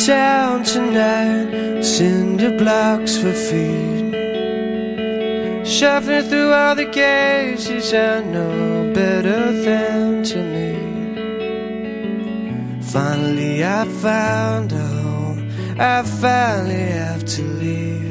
town tonight, cinder blocks for feet. Shuffling through all the cases I know better than to meet. Finally I found a home, I finally have to leave.